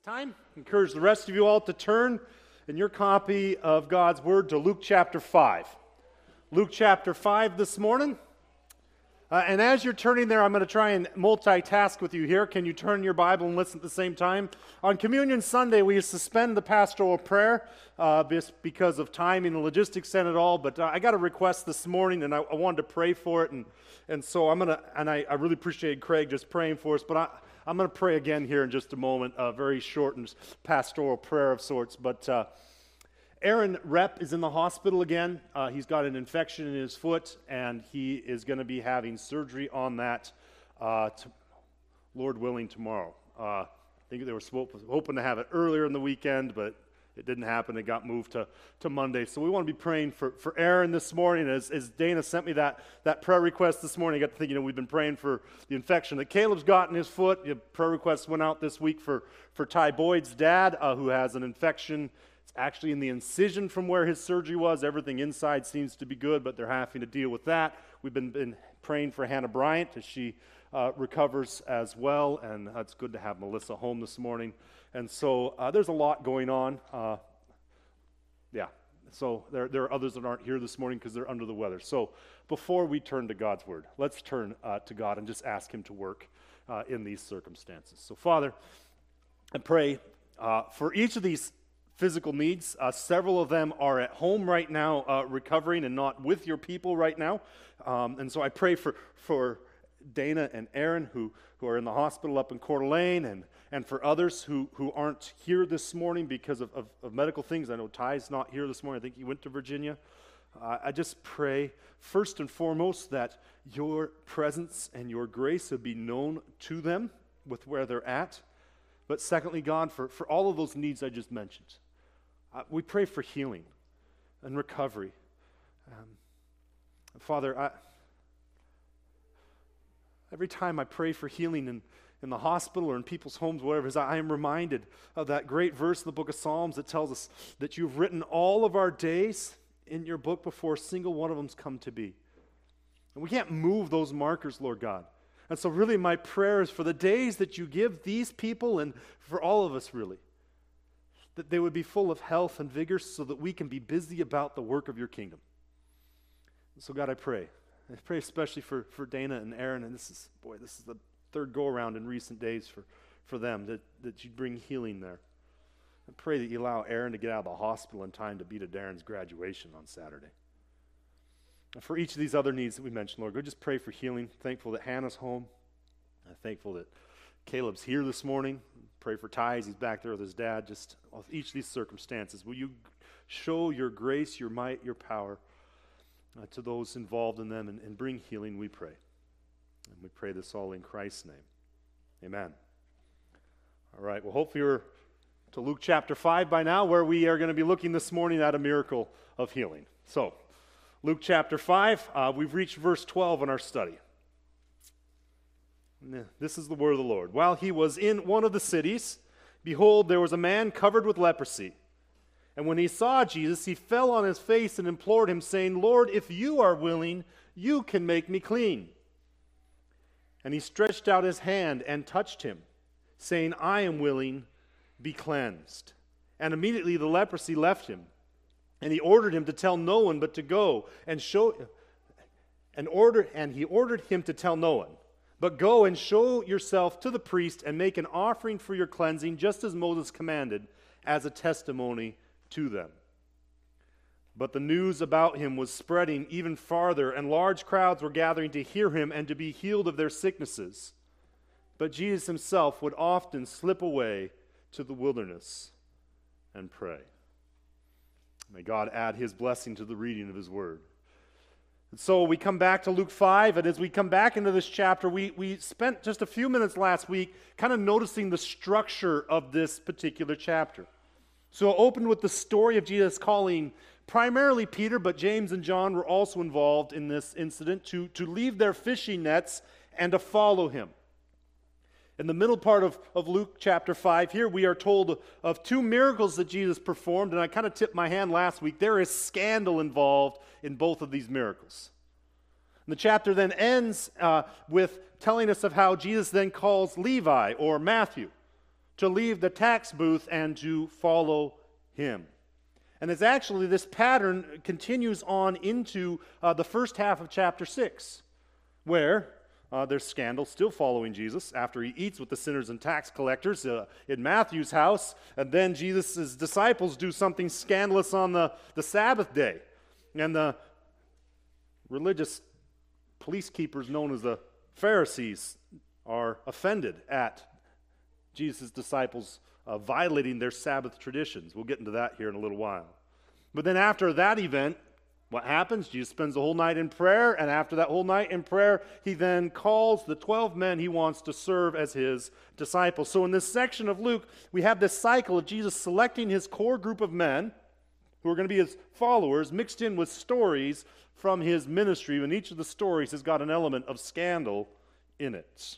Time. Encourage the rest of you all to turn in your copy of God's Word to Luke chapter 5. Luke chapter 5 this morning. And as you're turning there, I'm going to try and multitask with you here. Can you turn your Bible and listen at the same time? On Communion Sunday, we suspend the pastoral prayer just because of timing and logistics and it all. But I got a request this morning, and I wanted to pray for it. And so I'm going to, and I really appreciate Craig just praying for us. But I'm going to pray again here in just a moment, a very short and pastoral prayer of sorts. But Aaron Rep is in the hospital again. He's got an infection in his foot, and he is going to be having surgery on that, Lord willing, tomorrow. I think they were hoping to have it earlier in the weekend, but it didn't happen. It got moved to Monday. So we want to be praying for Aaron this morning. As Dana sent me that prayer request this morning, I got to thinking, we've been praying for the infection that Caleb's got in his foot. Prayer requests went out this week for Ty Boyd's dad, who has an infection. It's actually in the incision from where his surgery was. Everything inside seems to be good, but they're having to deal with that. We've been praying for Hannah Bryant as she recovers as well, and it's good to have Melissa home this morning. And so there's a lot going on. So there are others that aren't here this morning because they're under the weather. So before we turn to God's Word, let's turn to God and just ask Him to work in these circumstances. So Father, I pray for each of these physical needs. Several of them are at home right now recovering and not with your people right now. And so I pray for Dana and Aaron who are in the hospital up in Coeur d'Alene and for others who aren't here this morning because of medical things. I know Ty's not here this morning. I think he went to Virginia. I just pray first and foremost that your presence and your grace would be known to them with where they're at. But secondly, God, for all of those needs I just mentioned, we pray for healing and recovery. Father, every time I pray for healing in the hospital or in people's homes, whatever it is, I am reminded of that great verse in the book of Psalms that tells us that you've written all of our days in your book before a single one of them's come to be. And we can't move those markers, Lord God. And so really my prayer is for the days that you give these people and for all of us really, that they would be full of health and vigor so that we can be busy about the work of your kingdom. And so God, I pray especially for Dana and Aaron, and this is the third go-around in recent days for them, that you bring healing there. I pray that you allow Aaron to get out of the hospital in time to be to Darren's graduation on Saturday. And for each of these other needs that we mentioned, Lord, go just pray for healing. Thankful that Hannah's home. I'm thankful that Caleb's here this morning. Pray for Ty as he's back there with his dad. Just of each of these circumstances, will you show your grace, your might, your power to those involved in them and bring healing, we pray. And we pray this all in Christ's name. Amen. All right, well, hopefully you're to Luke chapter 5 by now, where we are going to be looking this morning at a miracle of healing. So, Luke chapter 5, we've reached verse 12 in our study. This is the word of the Lord. While he was in one of the cities, behold, there was a man covered with leprosy. And when he saw Jesus, he fell on his face and implored him, saying, Lord, if you are willing, you can make me clean. And he stretched out his hand and touched him, saying, I am willing, be cleansed. And immediately the leprosy left him. And he ordered him to tell no one, but to go and he ordered him to tell no one. But go and show yourself to the priest and make an offering for your cleansing, just as Moses commanded, as a testimony to them. But the news about him was spreading even farther, and large crowds were gathering to hear him and to be healed of their sicknesses. But Jesus himself would often slip away to the wilderness and pray. May God add his blessing to the reading of his word. And so we come back to Luke 5, and as we come back into this chapter, we spent just a few minutes last week kind of noticing the structure of this particular chapter. So it opened with the story of Jesus calling primarily Peter, but James and John were also involved in this incident to leave their fishing nets and to follow him. In the middle part of Luke chapter 5 here, we are told of two miracles that Jesus performed, and I kind of tipped my hand last week. There is scandal involved in both of these miracles. And the chapter then ends with telling us of how Jesus then calls Levi, or Matthew, to leave the tax booth and to follow him. And it's actually, this pattern continues on into the first half of chapter 6, where there's scandal still following Jesus after he eats with the sinners and tax collectors in Matthew's house. And then Jesus' disciples do something scandalous on the Sabbath day. And the religious police keepers known as the Pharisees are offended at Jesus' disciples violating their Sabbath traditions. We'll get into that here in a little while. But then after that event, what happens? Jesus spends the whole night in prayer, and after that whole night in prayer, he then calls the 12 men he wants to serve as his disciples. So in this section of Luke, we have this cycle of Jesus selecting his core group of men, who are going to be his followers, mixed in with stories from his ministry, and each of the stories has got an element of scandal in it.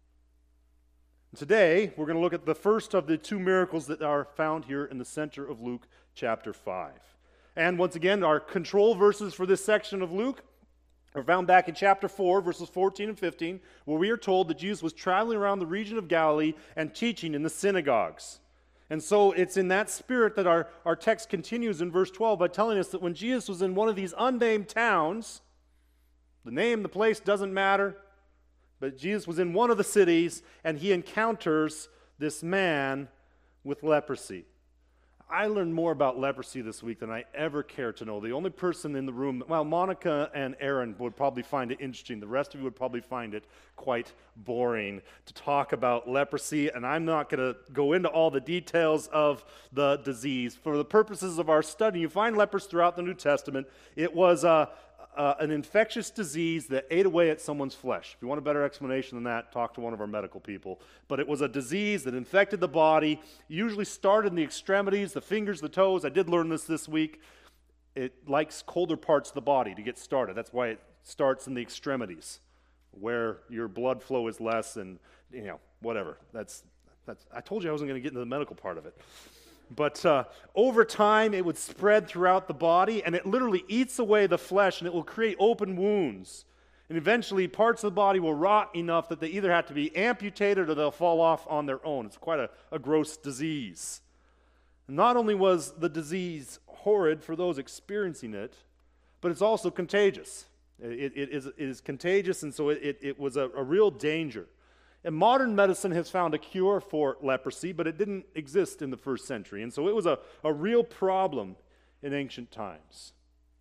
Today, we're going to look at the first of the two miracles that are found here in the center of Luke chapter 5. And once again, our control verses for this section of Luke are found back in chapter 4, verses 14 and 15, where we are told that Jesus was traveling around the region of Galilee and teaching in the synagogues. And so it's in that spirit that our text continues in verse 12 by telling us that when Jesus was in one of these unnamed towns, the name, the place doesn't matter, but Jesus was in one of the cities, and he encounters this man with leprosy. I learned more about leprosy this week than I ever cared to know. The only person in the room, well, Monica and Aaron would probably find it interesting. The rest of you would probably find it quite boring to talk about leprosy, and I'm not going to go into all the details of the disease. For the purposes of our study, you find lepers throughout the New Testament. It was an infectious disease that ate away at someone's flesh. If you want a better explanation than that, talk to one of our medical people. But it was a disease that infected the body, usually started in the extremities, the fingers, the toes. I did learn this week. It likes colder parts of the body to get started. That's why it starts in the extremities, where your blood flow is less and, whatever. That's. I told you I wasn't going to get into the medical part of it. But over time, it would spread throughout the body, and it literally eats away the flesh, and it will create open wounds. And eventually, parts of the body will rot enough that they either have to be amputated or they'll fall off on their own. It's quite a gross disease. And not only was the disease horrid for those experiencing it, but it's also contagious. It is contagious, and so it was a real danger. And modern medicine has found a cure for leprosy, but it didn't exist in the first century. And so it was a real problem in ancient times.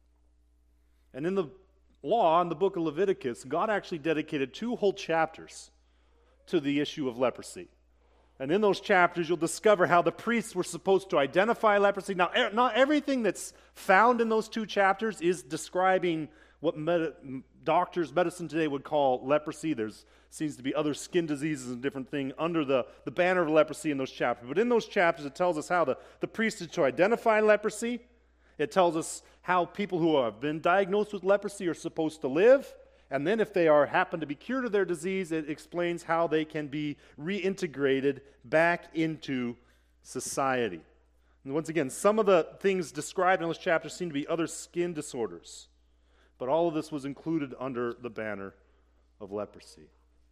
And in the law, in the book of Leviticus, God actually dedicated 2 whole chapters to the issue of leprosy. And in those chapters, you'll discover how the priests were supposed to identify leprosy. Now, not everything that's found in those 2 chapters is describing what doctors, medicine today would call leprosy. There's seems to be other skin diseases and different things under the banner of leprosy in those chapters. But in those chapters, it tells us how the priest is to identify leprosy. It tells us how people who have been diagnosed with leprosy are supposed to live. And then if they happen to be cured of their disease, it explains how they can be reintegrated back into society. And once again, some of the things described in those chapters seem to be other skin disorders. But all of this was included under the banner of leprosy.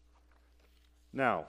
Now,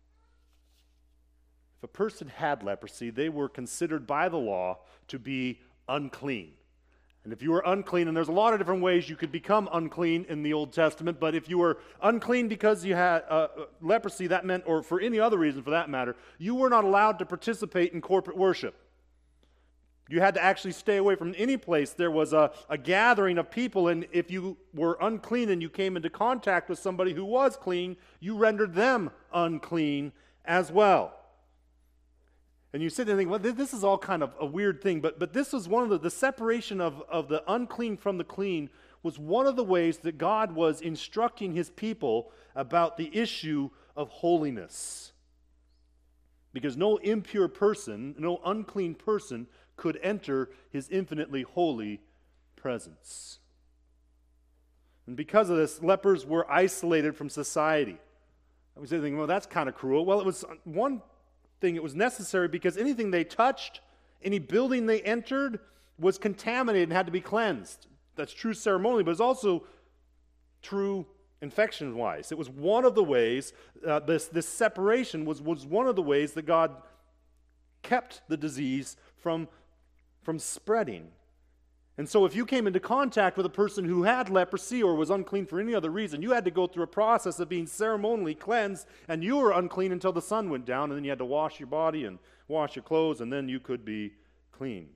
if a person had leprosy, they were considered by the law to be unclean. And if you were unclean, and there's a lot of different ways you could become unclean in the Old Testament, but if you were unclean because you had leprosy, that meant, or for any other reason for that matter, you were not allowed to participate in corporate worship. You had to actually stay away from any place. There was a gathering of people, and if you were unclean and you came into contact with somebody who was clean, you rendered them unclean as well. And you sit there and think, well, this is all kind of a weird thing, but this was one of the separation of the unclean from the clean was one of the ways that God was instructing his people about the issue of holiness. Because no impure person, no unclean person could enter his infinitely holy presence. And because of this, lepers were isolated from society. I was thinking, well, that's kind of cruel. Well, it was one thing, it was necessary because anything they touched, any building they entered, was contaminated and had to be cleansed. That's true ceremonially, but it's also true infection-wise. It was one of the ways, this separation was one of the ways that God kept the disease from spreading. And so if you came into contact with a person who had leprosy or was unclean for any other reason, you had to go through a process of being ceremonially cleansed, and you were unclean until the sun went down, and then you had to wash your body and wash your clothes, and then you could be clean.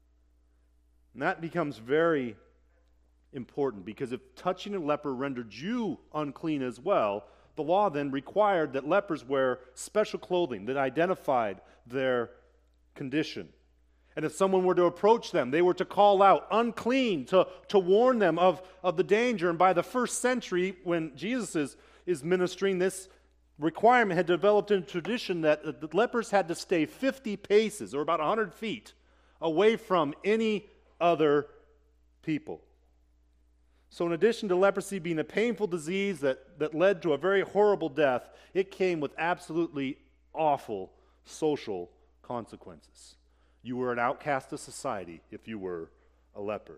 And that becomes very important, because if touching a leper rendered you unclean as well, the law then required that lepers wear special clothing that identified their condition. And if someone were to approach them, they were to call out, unclean, to warn them of the danger. And by the first century, when Jesus is ministering, this requirement had developed into a tradition that the lepers had to stay 50 paces, or about 100 feet, away from any other people. So in addition to leprosy being a painful disease that led to a very horrible death, it came with absolutely awful social consequences. You were an outcast of society if you were a leper.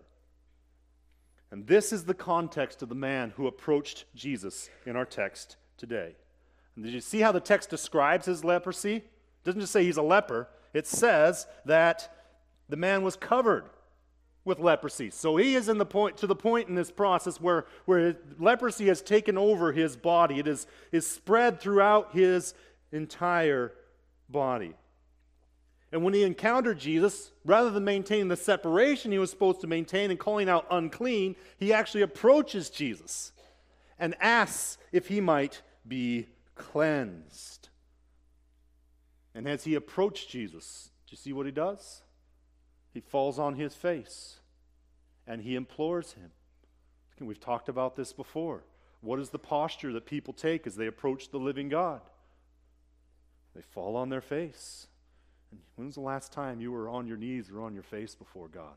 And this is the context of the man who approached Jesus in our text today. And did you see how the text describes his leprosy? It doesn't just say he's a leper. It says that the man was covered with leprosy. So he is to the point in this process where leprosy has taken over his body. It is spread throughout his entire body. And when he encountered Jesus, rather than maintaining the separation he was supposed to maintain and calling out unclean, he actually approaches Jesus and asks if he might be cleansed. And as he approached Jesus, do you see what he does? He falls on his face and he implores him. We've talked about this before. What is the posture that people take as they approach the living God? They fall on their face. And when was the last time you were on your knees or on your face before God?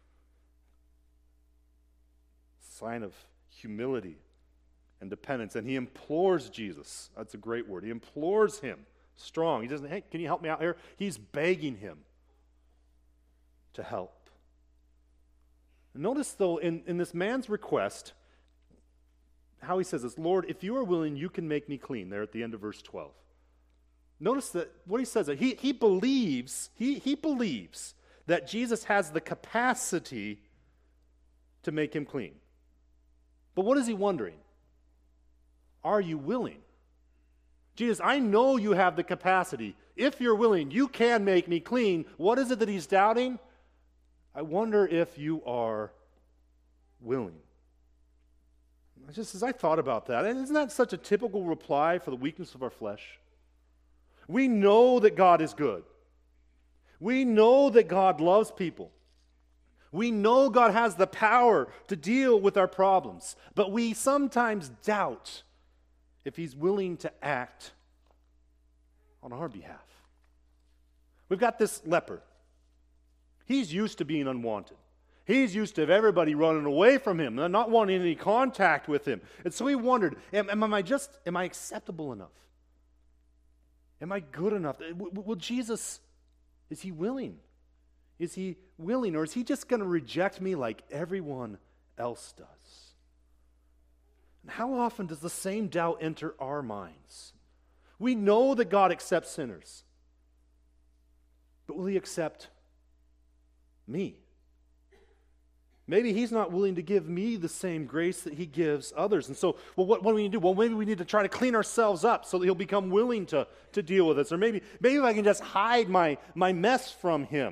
Sign of humility and dependence. And he implores Jesus. That's a great word. He implores him strong. He doesn't, hey, can you help me out here? He's begging him to help. Notice, though, in this man's request, how he says this, Lord, if you are willing, you can make me clean, there at the end of verse 12. Notice that what he says, that he believes that Jesus has the capacity to make him clean. But what is he wondering? Are you willing? Jesus, I know you have the capacity. If you're willing, you can make me clean. What is it that he's doubting? I wonder if you are willing. Just as I thought about that, and isn't that such a typical reply for the weakness of our flesh? We know that God is good. We know that God loves people. We know God has the power to deal with our problems, but we sometimes doubt if he's willing to act on our behalf. We've got this leper. He's used to being unwanted. He's used to everybody running away from him and not wanting any contact with him. And so he wondered, am I acceptable enough? Am I good enough? Will Jesus, is he willing? Is he willing, or is he just going to reject me like everyone else does? And how often does the same doubt enter our minds? We know that God accepts sinners, but will he accept me? Maybe he's not willing to give me the same grace that he gives others. And so, what do we need to do? Well, maybe we need to try to clean ourselves up so that he'll become willing to deal with us. Or maybe if I can just hide my mess from him,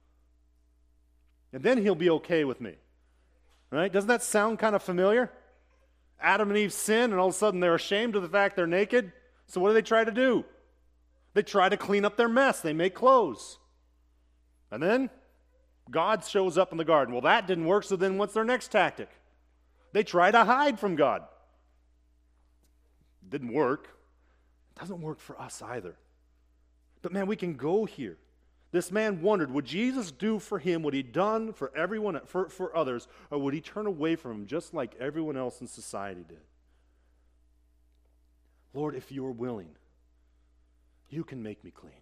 and then he'll be okay with me. Right? Doesn't that sound kind of familiar? Adam and Eve sin, and all of a sudden they're ashamed of the fact they're naked. So what do they try to do? They try to clean up their mess. They make clothes. And then God shows up in the garden. Well, that didn't work, so then what's their next tactic? They try to hide from God. It didn't work. It doesn't work for us either. But man, we can go here. This man wondered, would Jesus do for him what he'd done for everyone, for others, or would he turn away from him just like everyone else in society did? Lord, if you are willing, you can make me clean.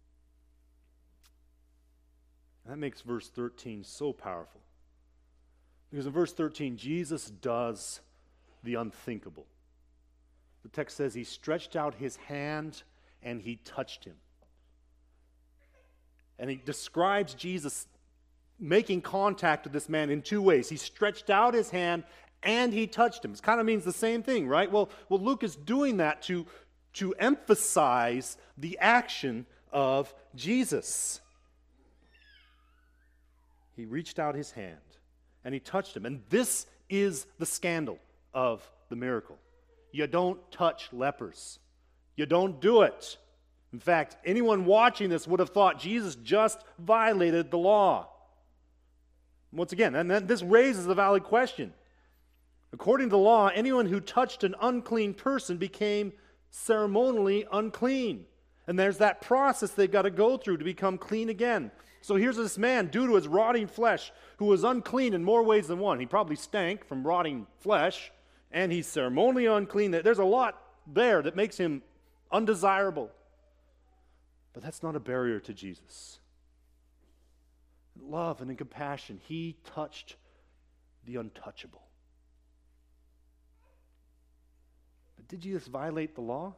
That makes verse 13 so powerful. Because in verse 13, Jesus does the unthinkable. The text says he stretched out his hand and he touched him. And he describes Jesus making contact with this man in two ways. He stretched out his hand and he touched him. It kind of means the same thing, right? Well, Luke is doing that to emphasize the action of Jesus. He reached out his hand and he touched him. And this is the scandal of the miracle. You don't touch lepers. You don't do it. In fact, anyone watching this would have thought Jesus just violated the law. Once again, and then this raises a valid question. According to the law, anyone who touched an unclean person became ceremonially unclean. And there's that process they've got to go through to become clean again. So here's this man, due to his rotting flesh, who was unclean in more ways than one. He probably stank from rotting flesh, and he's ceremonially unclean. There's a lot there that makes him undesirable. But that's not a barrier to Jesus. In love and in compassion, he touched the untouchable. But did Jesus violate the law?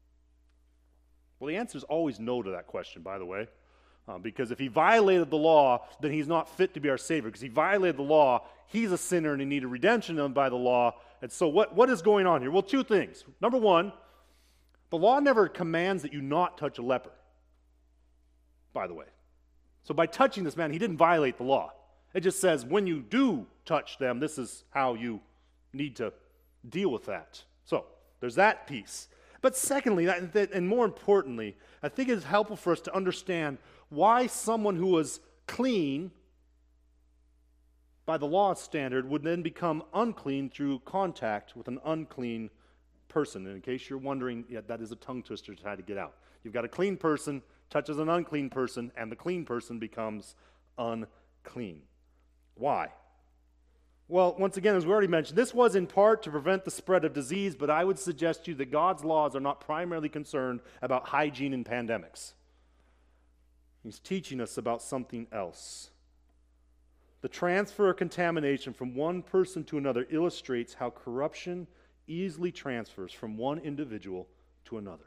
Well, the answer is always no to that question, by the way. Because if he violated the law, then he's not fit to be our Savior. Because he violated the law, he's a sinner and he needed redemption done by the law. And so what is going on here? Well, two things. Number one, the law never commands that you not touch a leper, by the way. So by touching this man, he didn't violate the law. It just says when you do touch them, this is how you need to deal with that. So there's that piece. But secondly, and more importantly, I think it is helpful for us to understand why someone who was clean by the law standard would then become unclean through contact with an unclean person. And in case you're wondering, yeah, that is a tongue twister to try to get out. You've got a clean person, touches an unclean person, and the clean person becomes unclean. Why? Well, once again, as we already mentioned, this was in part to prevent the spread of disease, but I would suggest to you that God's laws are not primarily concerned about hygiene in pandemics. He's teaching us about something else. The transfer of contamination from one person to another illustrates how corruption easily transfers from one individual to another.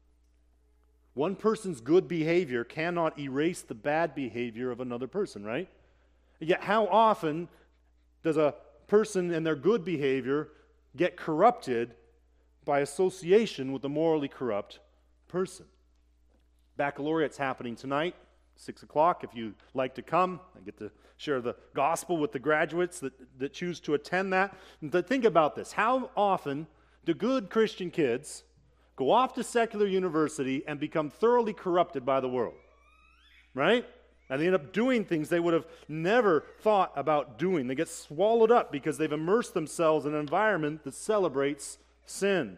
One person's good behavior cannot erase the bad behavior of another person, right? Yet how often does a person and their good behavior get corrupted by association with a morally corrupt person? Baccalaureate's happening tonight, 6 o'clock. If you'd like to come, I get to share the gospel with the graduates that choose to attend that. And to think about this, how often do good Christian kids go off to secular university and become thoroughly corrupted by the world? Right? And they end up doing things they would have never thought about doing. They get swallowed up because they've immersed themselves in an environment that celebrates sin.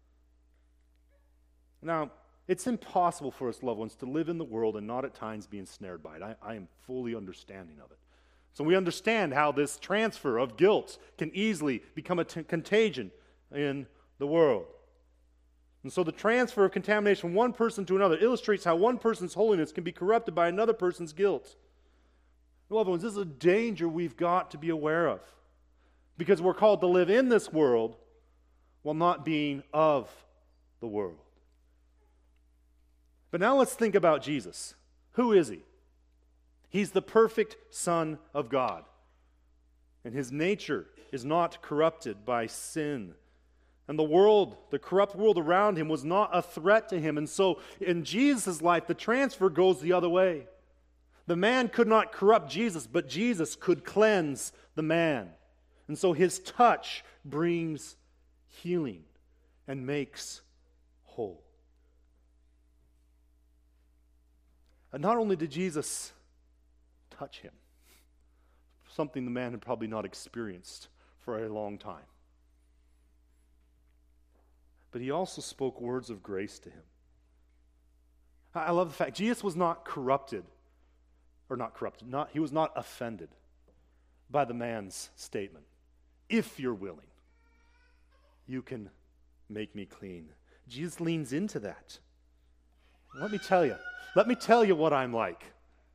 Now, it's impossible for us, loved ones, to live in the world and not at times be ensnared by it. I am fully understanding of it. So we understand how this transfer of guilt can easily become a contagion in the world. And so the transfer of contamination from one person to another illustrates how one person's holiness can be corrupted by another person's guilt. Loved ones, this is a danger we've got to be aware of, because we're called to live in this world while not being of the world. But now let's think about Jesus. Who is he? He's the perfect Son of God, and his nature is not corrupted by sin. And the world, the corrupt world around him, was not a threat to him. And so in Jesus' life, the transfer goes the other way. The man could not corrupt Jesus, but Jesus could cleanse the man. And so his touch brings healing and makes whole. And not only did Jesus touch him, something the man had probably not experienced for a long time, but he also spoke words of grace to him. I love the fact Jesus was not corrupted, he was not offended by the man's statement. If you're willing, you can make me clean. Jesus leans into that. Let me tell you what I'm like,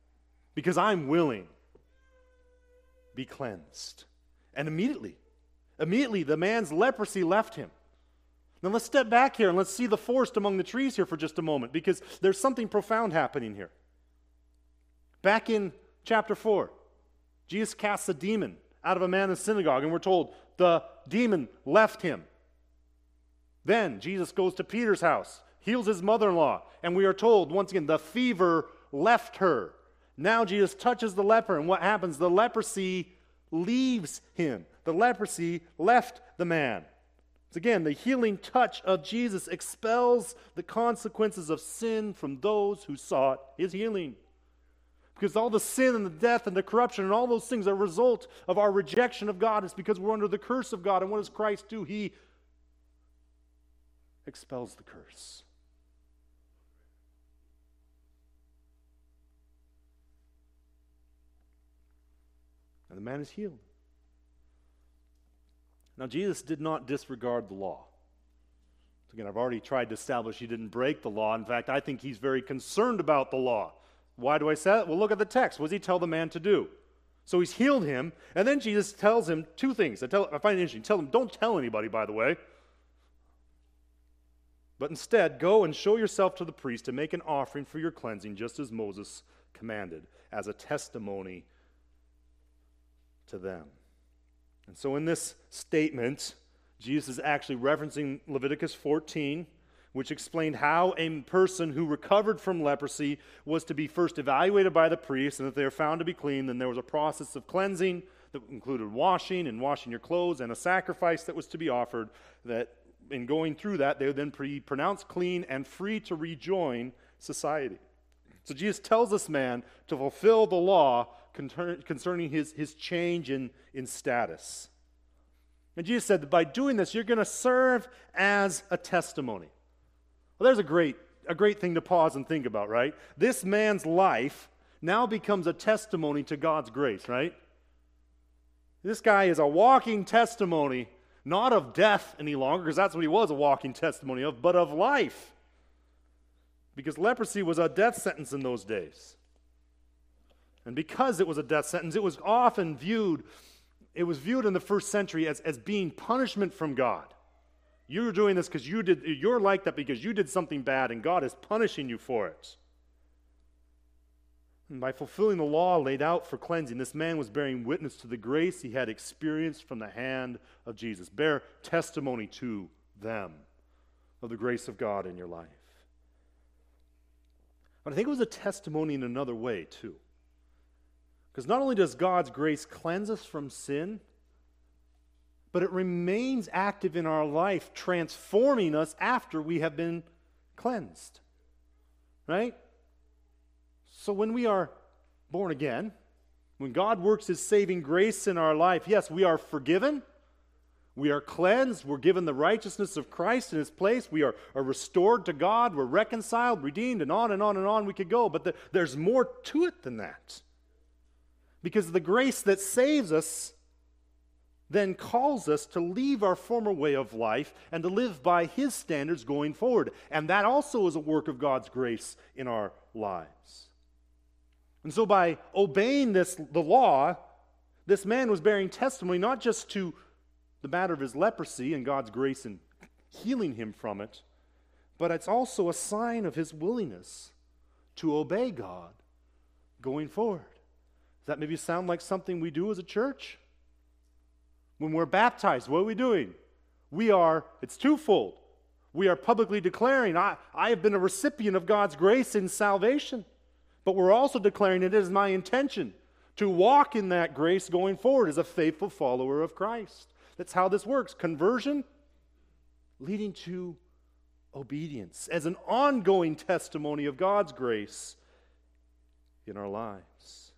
because I'm willing. Be cleansed. And immediately, Immediately, the man's leprosy left him. Now let's step back here and let's see the forest among the trees here for just a moment, because there's something profound happening here. Back in chapter 4, Jesus casts a demon out of a man in the synagogue, and we're told the demon left him. Then Jesus goes to Peter's house, heals his mother-in-law, and we are told, once again, the fever left her. Now Jesus touches the leper, and what happens? The leprosy leaves him. The leprosy left the man. So again, the healing touch of Jesus expels the consequences of sin from those who sought his healing. Because all the sin and the death and the corruption and all those things are a result of our rejection of God. It's because we're under the curse of God. And what does Christ do? He expels the curse. And the man is healed. Now, Jesus did not disregard the law. Again, I've already tried to establish he didn't break the law. In fact, I think he's very concerned about the law. Why do I say that? Well, look at the text. What does he tell the man to do? So he's healed him, and then Jesus tells him two things. I find it interesting. Tell him, don't tell anybody, by the way. But instead, go and show yourself to the priest and make an offering for your cleansing, just as Moses commanded, as a testimony to them. And so in this statement, Jesus is actually referencing Leviticus 14, which explained how a person who recovered from leprosy was to be first evaluated by the priest, and if they were found to be clean, then there was a process of cleansing that included washing and washing your clothes and a sacrifice that was to be offered, that in going through that, they would then be pronounced clean and free to rejoin society. So Jesus tells this man to fulfill the law concerning his change in status. And Jesus said that by doing this, you're going to serve as a testimony. Well, there's a great thing to pause and think about, right? This man's life now becomes a testimony to God's grace, right? This guy is a walking testimony, not of death any longer, because that's what he was, a walking testimony of, but of life. Because leprosy was a death sentence in those days. And because it was a death sentence, it was often viewed in the first century as being punishment from God. You're doing this because you're like that because you did something bad, and God is punishing you for it. And by fulfilling the law laid out for cleansing, this man was bearing witness to the grace he had experienced from the hand of Jesus. Bear testimony to them of the grace of God in your life. But I think it was a testimony in another way, too. Because not only does God's grace cleanse us from sin, but it remains active in our life, transforming us after we have been cleansed. Right? So when we are born again, when God works His saving grace in our life, yes, we are forgiven, we are cleansed, we're given the righteousness of Christ in His place, we are restored to God, we're reconciled, redeemed, and on and on and on we could go. But there's more to it than that. Because the grace that saves us then calls us to leave our former way of life and to live by His standards going forward. And that also is a work of God's grace in our lives. And so by obeying the law, this man was bearing testimony not just to the matter of his leprosy and God's grace in healing him from it, but it's also a sign of his willingness to obey God going forward. Does that maybe sound like something we do as a church? When we're baptized, what are we doing? It's twofold. We are publicly declaring, I have been a recipient of God's grace in salvation. But we're also declaring it is my intention to walk in that grace going forward as a faithful follower of Christ. That's how this works. Conversion leading to obedience as an ongoing testimony of God's grace in our lives.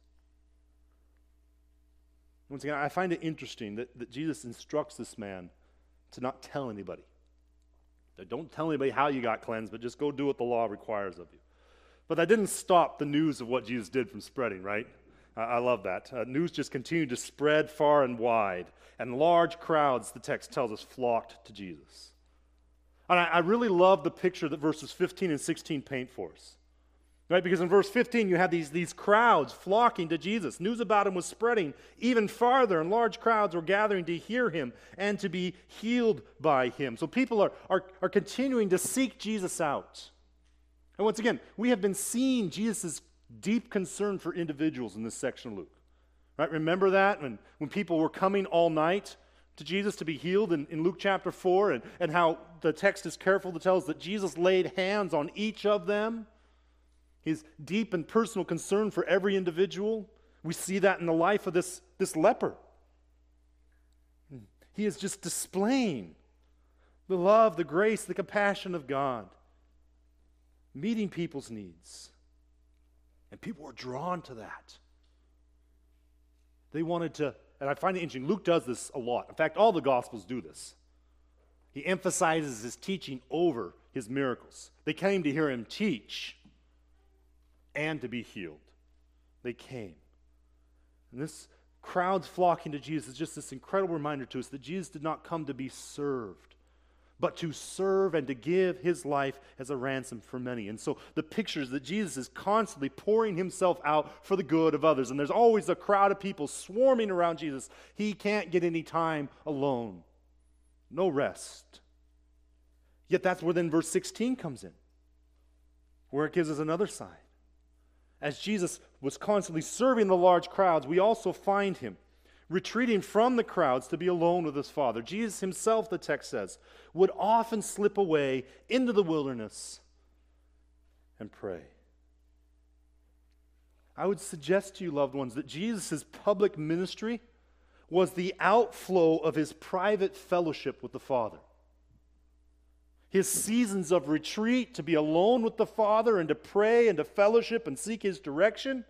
Once again, I find it interesting that Jesus instructs this man to not tell anybody. That don't tell anybody how you got cleansed, but just go do what the law requires of you. But that didn't stop the news of what Jesus did from spreading, right? I love that. News just continued to spread far and wide, and large crowds, the text tells us, flocked to Jesus. And I really love the picture that verses 15 and 16 paint for us. Right? Because in verse 15, you have these crowds flocking to Jesus. News about him was spreading even farther, and large crowds were gathering to hear him and to be healed by him. So people are continuing to seek Jesus out. And once again, we have been seeing Jesus' deep concern for individuals in this section of Luke. Right? Remember that when people were coming all night to Jesus to be healed in Luke chapter 4, and how the text is careful to tell us that Jesus laid hands on each of them. His deep and personal concern for every individual. We see that in the life of this leper. He is just displaying the love, the grace, the compassion of God, meeting people's needs. And people were drawn to that. They wanted to, and I find it interesting, Luke does this a lot. In fact, all the Gospels do this. He emphasizes his teaching over his miracles. They came to hear him teach and to be healed. They came. And this crowds flocking to Jesus is just this incredible reminder to us that Jesus did not come to be served, but to serve and to give his life as a ransom for many. And so the picture is that Jesus is constantly pouring himself out for the good of others. And there's always a crowd of people swarming around Jesus. He can't get any time alone. No rest. Yet that's where then verse 16 comes in, where it gives us another sign. As Jesus was constantly serving the large crowds, we also find him retreating from the crowds to be alone with his Father. Jesus himself, the text says, would often slip away into the wilderness and pray. I would suggest to you, loved ones, that Jesus' public ministry was the outflow of his private fellowship with the Father. His seasons of retreat to be alone with the Father and to pray and to fellowship and seek his direction,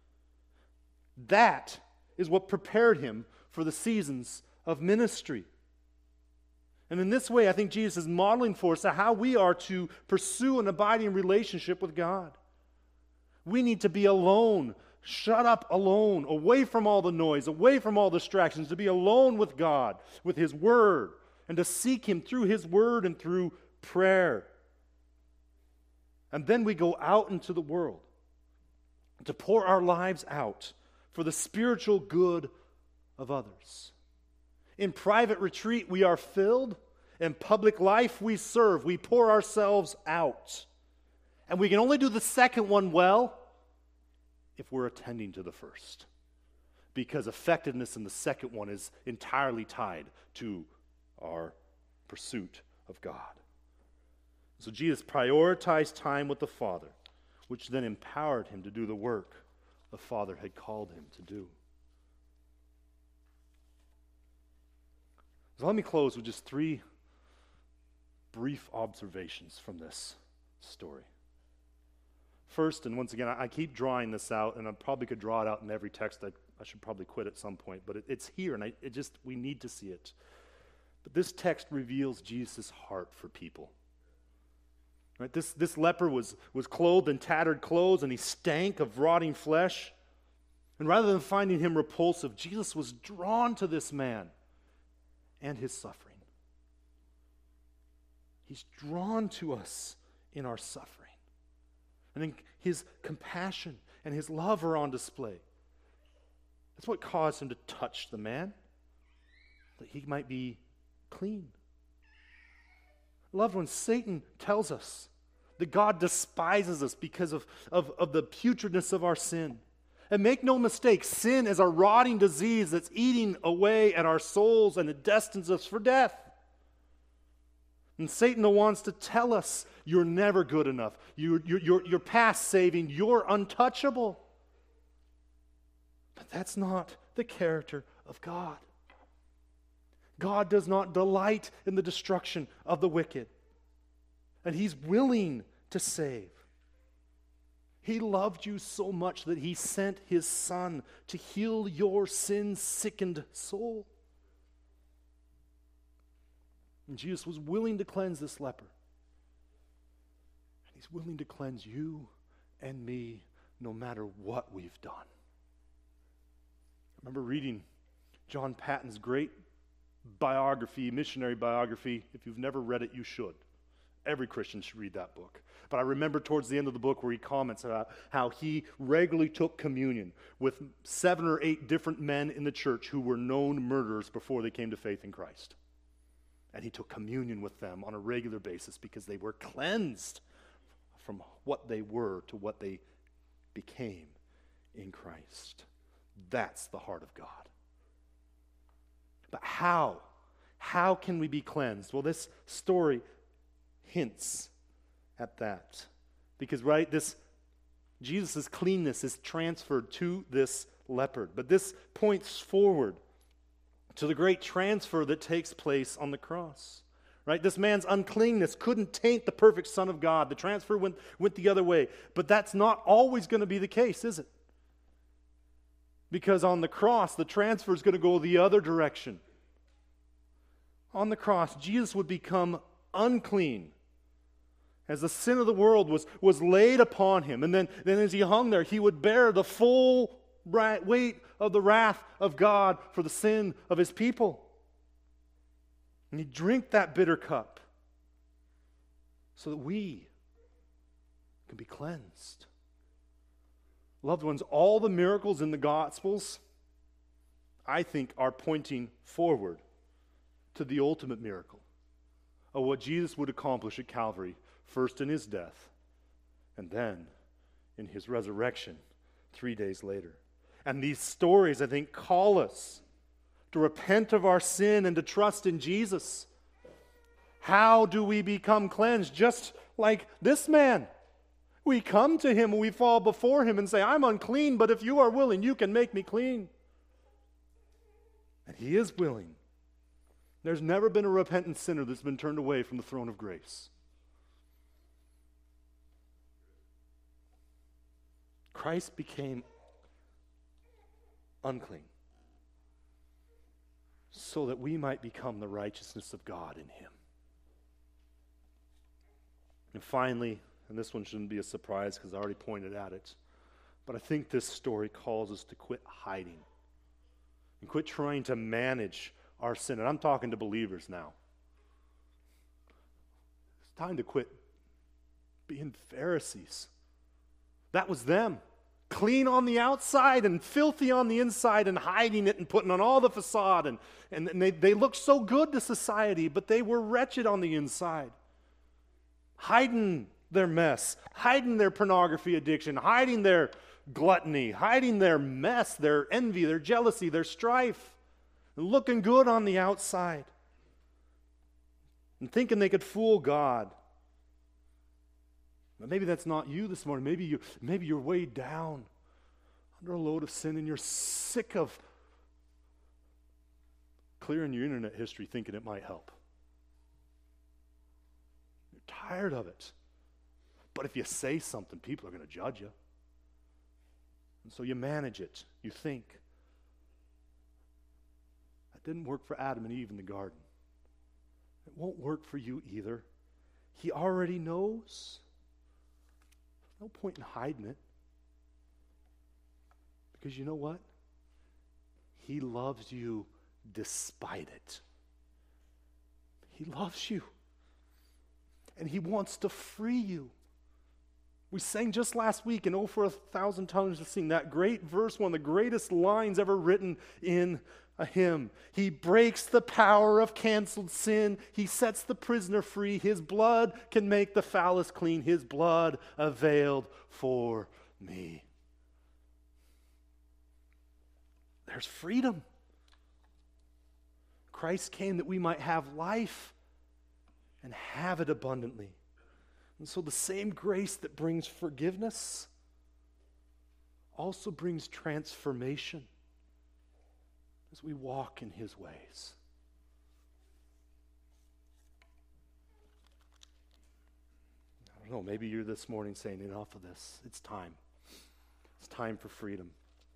that is what prepared him for the seasons of ministry. And in this way, I think Jesus is modeling for us how we are to pursue an abiding relationship with God. We need to be alone, shut up alone, away from all the noise, away from all distractions, to be alone with God, with his word, and to seek him through his word and through prayer. And then we go out into the world to pour our lives out for the spiritual good of others. In private retreat, we are filled. In public life, we serve. We pour ourselves out. And we can only do the second one well if we're attending to the first, because effectiveness in the second one is entirely tied to our pursuit of God. So Jesus prioritized time with the Father, which then empowered him to do the work the Father had called him to do. So let me close with just 3 brief observations from this story. First, and once again, I keep drawing this out, and I probably could draw it out in every text. I should probably quit at some point, but it's here, and we need to see it. But this text reveals Jesus' heart for people. Right? This leper was clothed in tattered clothes, and he stank of rotting flesh. And rather than finding him repulsive, Jesus was drawn to this man and his suffering. He's drawn to us in our suffering. And then his compassion and his love are on display. That's what caused him to touch the man, that he might be clean. Loved ones, Satan tells us that God despises us because of the putridness of our sin. And make no mistake, sin is a rotting disease that's eating away at our souls, and it destines us for death. And Satan wants to tell us you're never good enough. You're past saving. You're untouchable. But that's not the character of God. God does not delight in the destruction of the wicked. And he's willing to save. He loved you so much that he sent his Son to heal your sin-sickened soul. And Jesus was willing to cleanse this leper. And he's willing to cleanse you and me no matter what we've done. I remember reading John Patton's great biography, missionary biography. If you've never read it, you should. Every Christian should read that book. But I remember towards the end of the book where he comments about how he regularly took communion with 7 or 8 different men in the church who were known murderers before they came to faith in Christ. And he took communion with them on a regular basis because they were cleansed from what they were to what they became in Christ. That's the heart of God. But how? How can we be cleansed? Well, this story hints at that. Because, right, Jesus' cleanness is transferred to this leopard. But this points forward to the great transfer that takes place on the cross. Right? This man's uncleanness couldn't taint the perfect Son of God. The transfer went the other way. But that's not always going to be the case, is it? Because on the cross, the transfer is going to go the other direction. On the cross, Jesus would become unclean as the sin of the world was laid upon him. And then as he hung there, he would bear the full weight of the wrath of God for the sin of his people. And he'd drink that bitter cup so that we can be cleansed. Loved ones, all the miracles in the Gospels, I think, are pointing forward to the ultimate miracle of what Jesus would accomplish at Calvary, first in his death, and then in his resurrection 3 days later. And these stories, I think, call us to repent of our sin and to trust in Jesus. How do we become cleansed? Just like this man. We come to him and we fall before him and say, I'm unclean, but if you are willing, you can make me clean. And he is willing. There's never been a repentant sinner that's been turned away from the throne of grace. Christ became unclean so that we might become the righteousness of God in him. And finally, and this one shouldn't be a surprise because I already pointed at it, but I think this story calls us to quit hiding and quit trying to manage our sin. And I'm talking to believers now. It's time to quit being Pharisees. That was them. Clean on the outside and filthy on the inside and hiding it and putting on all the facade. And they looked so good to society, but they were wretched on the inside. Hiding their mess, hiding their pornography addiction, hiding their gluttony, hiding their mess, their envy, their jealousy, their strife, and looking good on the outside. And thinking they could fool God. But maybe that's not you this morning. Maybe you're weighed down under a load of sin and you're sick of clearing your internet history thinking it might help. You're tired of it. But if you say something, people are going to judge you. And so you manage it. You think. That didn't work for Adam and Eve in the garden. It won't work for you either. He already knows. No point in hiding it. Because you know what? He loves you despite it. He loves you. And he wants to free you. We sang just last week in "Oh, for 1,000 Tongues to Sing," that great verse, one of the greatest lines ever written in a hymn. He breaks the power of canceled sin. He sets the prisoner free. His blood can make the foulest clean. His blood availed for me. There's freedom. Christ came that we might have life and have it abundantly. And so the same grace that brings forgiveness also brings transformation as we walk in his ways. I don't know, maybe you're this morning saying, enough of this. It's time. It's time for freedom.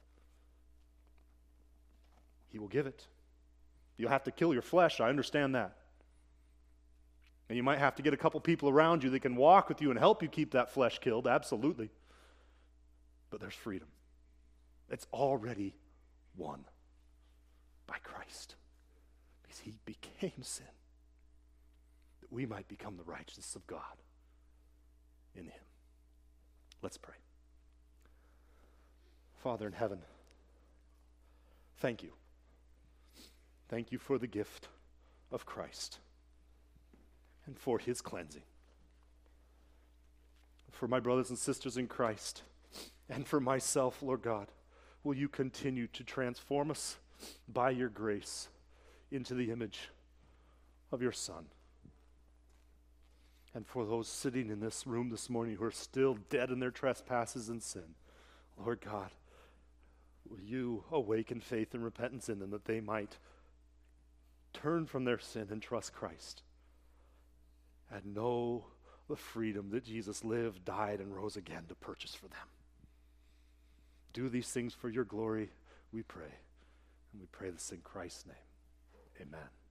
He will give it. You'll have to kill your flesh, I understand that. And you might have to get a couple people around you that can walk with you and help you keep that flesh killed, absolutely. But there's freedom. It's already won by Christ. Because he became sin. That we might become the righteousness of God in him. Let's pray. Father in heaven, thank you. Thank you for the gift of Christ and for his cleansing. For my brothers and sisters in Christ and for myself, Lord God, will you continue to transform us by your grace into the image of your Son. And for those sitting in this room this morning who are still dead in their trespasses and sin, Lord God, will you awaken faith and repentance in them that they might turn from their sin and trust Christ and know the freedom that Jesus lived, died, and rose again to purchase for them. Do these things for your glory, we pray. And we pray this in Christ's name. Amen.